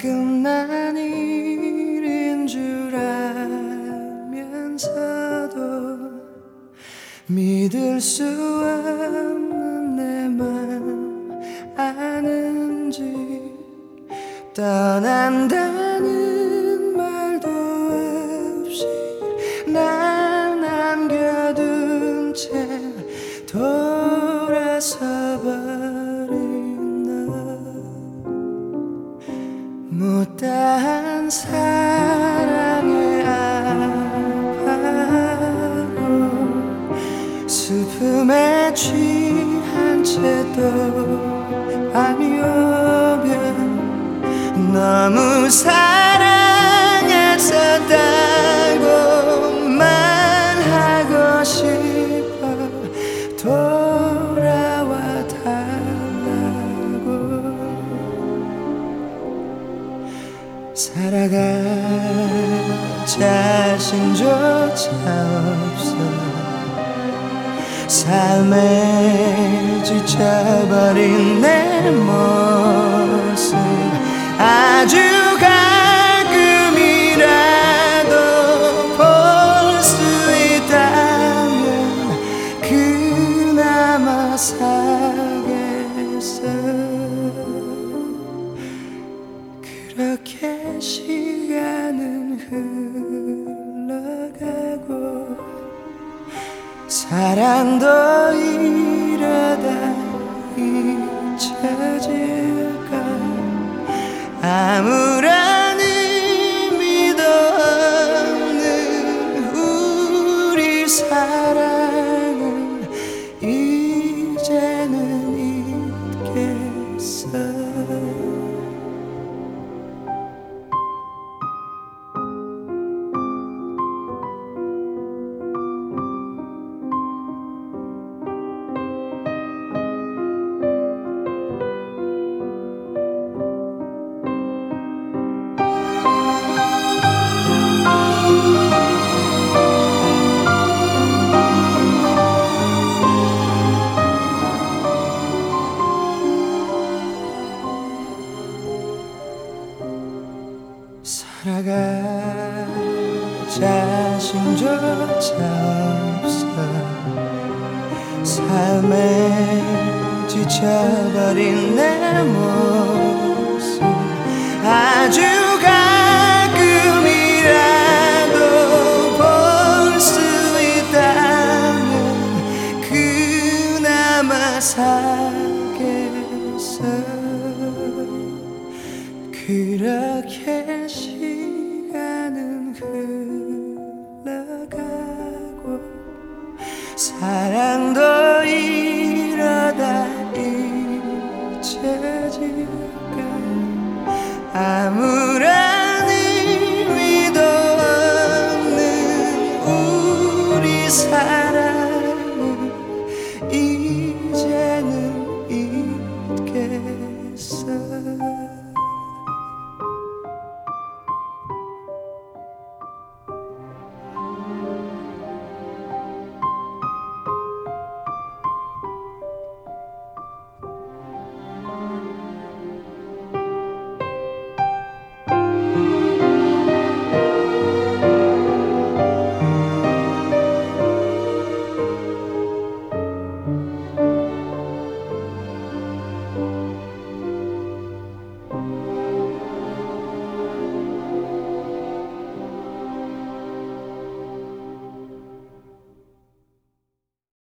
끝난 일인 줄 알면서도 믿을 수 없는 내 맘 아는지 떠난다는 말도 없이 날 남겨둔 채 돌아서 버린 너 못다한 사랑에 아파하고 슬픔에 취한 채도 밤이 오면 너무 사랑했었다고 말하고 싶어 돌아와 달라고 살아갈 자신조차 없어 삶에 지쳐버린 내 모습 아주 가끔이라도 볼 수 있다면 그나마 살겠어. 그렇게 시간은 흘러가고 사랑도 이러다 잊혀질까 아무런 의미도 없는 우리 사랑은 이제는 잊겠어. 살아갈 자신조차 없어 삶에 지쳐버린 내 모습 아주 가끔이라도 볼 수 있다면 그나마 살겠어. 그렇게 시간은 흘러가고 사랑도 이러다 잊혀질까 아무런 의미도 없는 우리 사랑